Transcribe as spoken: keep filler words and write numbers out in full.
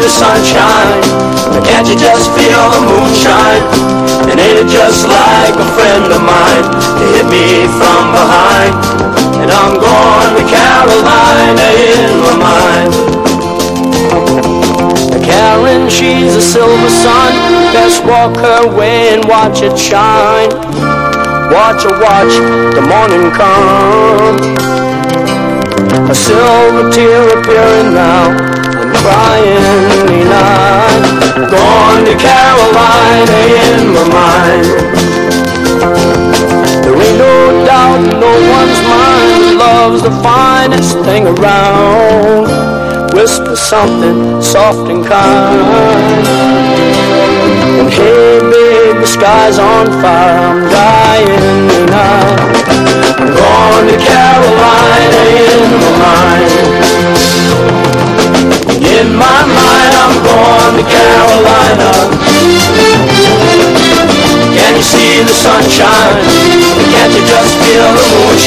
the sunshine? Can't you just feel the moonshine? And ain't it just like a friend of mine to hit me from behind? And I'm going to Carolina in my mind. Karen, she's a silver sun. Best walk her way and watch it shine. Watch her watch the morning come. A silver tear appearing now. I'm crying night. Going to Carolina in my mind. There ain't no doubt in no one's mind. Love's the finest thing around. Whisper something soft and kind. And hey babe, the sky's on fire. I'm dying tonight. I'm going to Carolina.